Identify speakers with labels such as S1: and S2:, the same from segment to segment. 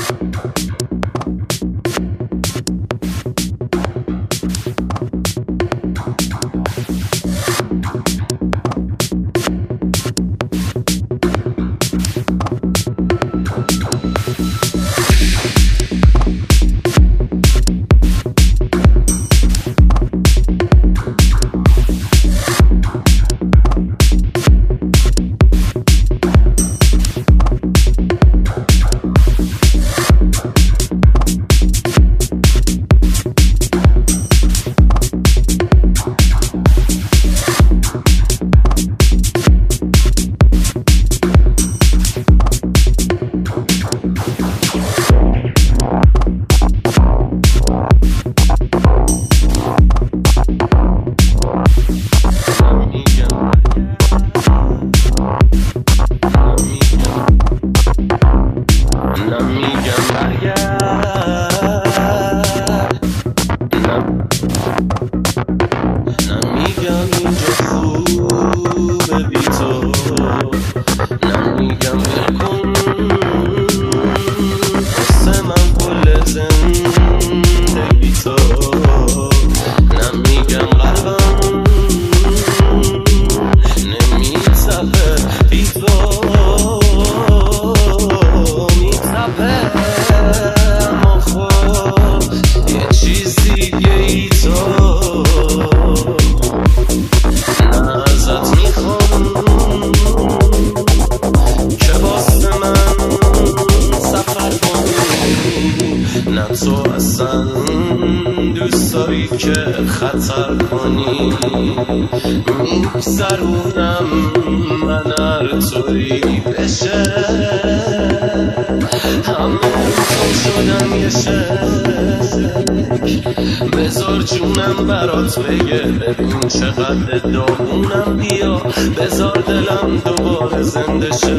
S1: تو اصلا دوست داری که خطر کنی، میگذرونم من هر طوری بشه، همه تو شدن یه شک، بذار جونم برات بگه، ببین چقدر داغونم، بیا بذار دلم دوباره زنده شه.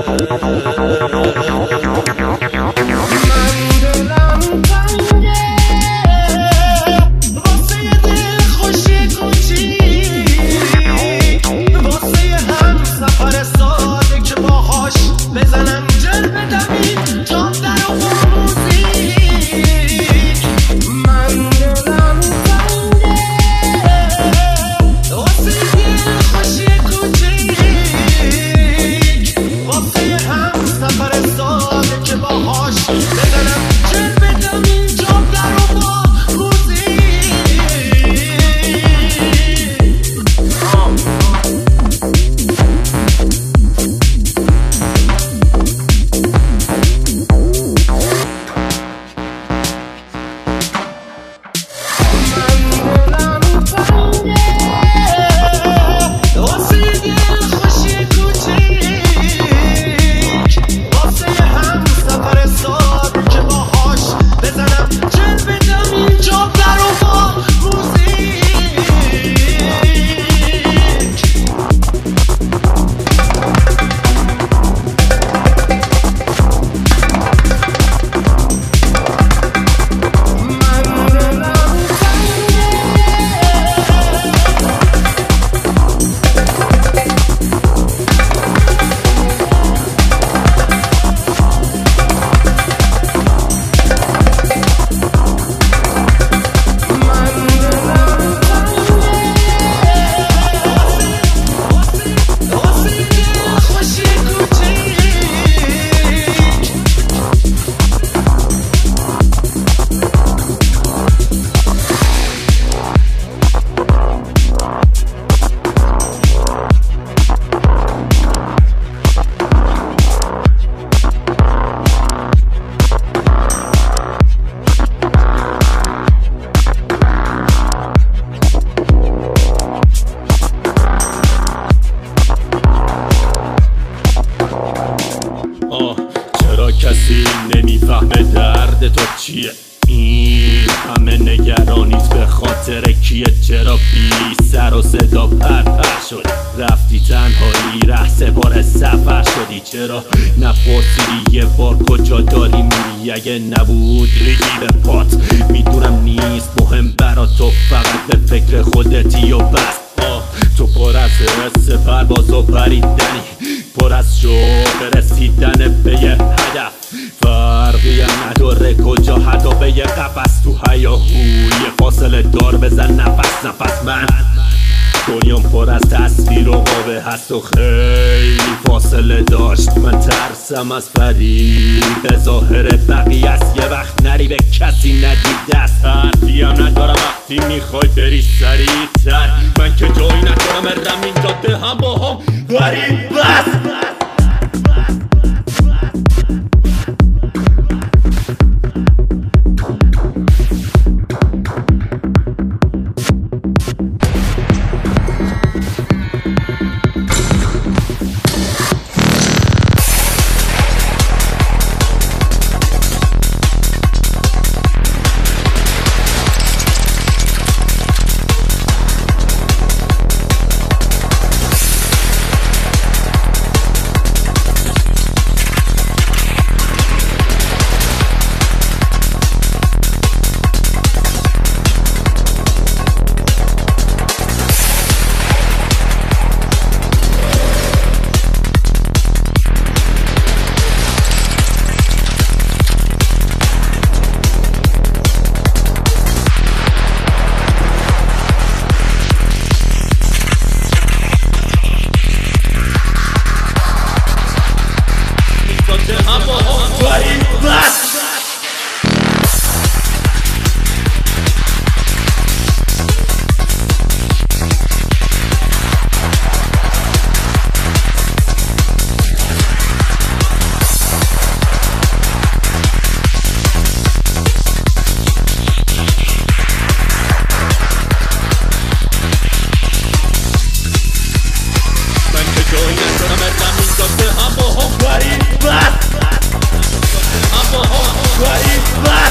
S2: کسی نمیفهمه درد تو چیه، این همه نگرانیت به خاطر کیه؟ چرا بی سر و صدا پرپر شد، رفتی تنهایی ره سه بار سفر شدی؟ چرا نپرسیدی یه بار کجا داری میری؟ اگه نبود ریگی به پات، میدونم نیست مهم برا تو، فقط به فکر خودتی و بس. تو پر از حس پرواز و پریدنی، پر از شوق رسیدن به یه هدف، فرقی هم داره کجا هدابه یه قفص تو هیاهوی فاصله دار بزن نفس من دنیام پر از تصویر و قابه هست و خیلی فاصله داشت من ترسم از فریب به ظاهر بقیه است یه وقت نری به کسی ندی دست حرفیم ندارم وقتی میخوای بری سریعتر من که جایی ندارم برم این جاده هم با هم غریب بس I'm a